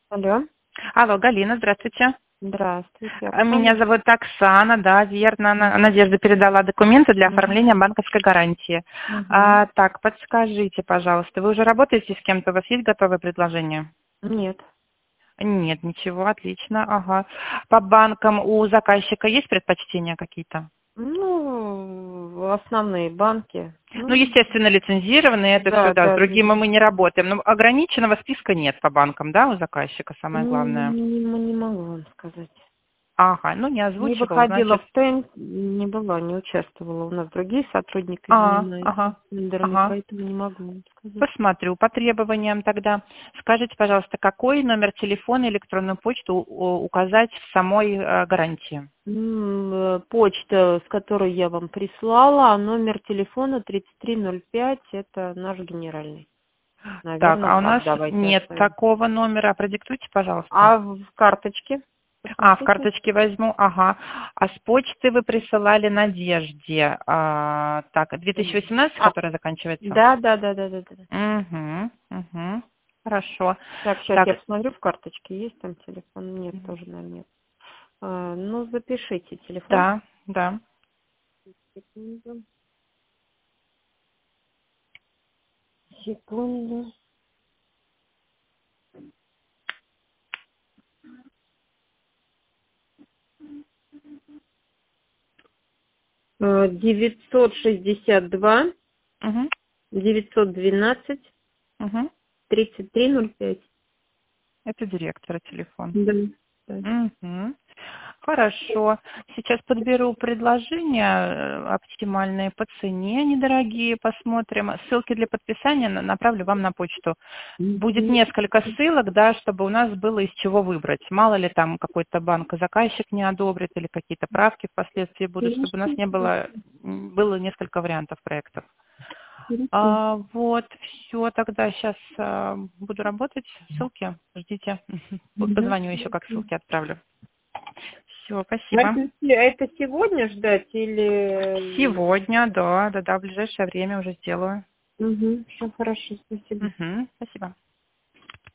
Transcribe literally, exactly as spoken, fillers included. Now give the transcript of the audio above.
Алло. Алло, Галина, здравствуйте. Здравствуйте. А А, кто Меня мне? зовут Оксана, да, верно. На- Надежда передала документы для оформления банковской гарантии. Угу. А, так, подскажите, пожалуйста, вы уже работаете с кем-то? У вас есть готовые предложения? Нет. Нет, ничего, отлично, ага. По банкам у заказчика есть предпочтения какие-то? Ну, основные банки. Ну, Ну, естественно, лицензированные, это все, да, да, с да, да. другими мы не работаем. Но ограниченного списка нет по банкам, да, у заказчика, самое Ну, главное. не, не могу вам сказать. Ага, ну не Не озвучивал, выходила значит. в тен, не была, не участвовала. У нас другие сотрудники А, занимаются ага, тендерами, ага. поэтому не могу вам сказать. Посмотрю по требованиям тогда. Скажите, пожалуйста, какой номер телефона, электронную почту у- указать в самой э, гарантии? М, э, Почта, с которой я вам прислала, а номер телефона тридцать три ноль пять, это наш генеральный. Так, Наверное, а у нас так давайте нет оставим. такого номера. Продиктуйте, пожалуйста. А в карточке? А, в Посмотрите. карточке возьму, ага. А с почты вы присылали Надежде. А, так, две тысячи восемнадцать, А, которая заканчивается? да, да, да, да, да, да. Угу, угу. Хорошо. Так, сейчас Так, я посмотрю в карточке, есть там телефон? Нет, тоже, наверное, нет. А, ну, запишите телефон. да, да. Секунду. Секунду. А, девятьсот шестьдесят два, Угу, девятьсот двенадцать, угу. тридцать три ноль пять. Это директора телефон. Да. Да. Мгм. Хорошо. Сейчас подберу предложения э, оптимальные по цене, недорогие, посмотрим. Ссылки для подписания на- направлю вам на почту. Будет Мгм. несколько ссылок, да, чтобы у нас было из чего выбрать. Мало ли там какой-то банк заказчик не одобрит или какие-то правки впоследствии будут, чтобы у нас не было, м, было несколько вариантов проектов. Хорошо. А, вот, все, тогда сейчас буду работать. Ссылки ждите. Мгм. Позвоню еще, как ссылки отправлю. Все, А спасибо. Это, се- это сегодня ждать или... Сегодня, да, да, да, в ближайшее время уже сделаю. Угу, все хорошо, спасибо. Мгм, спасибо.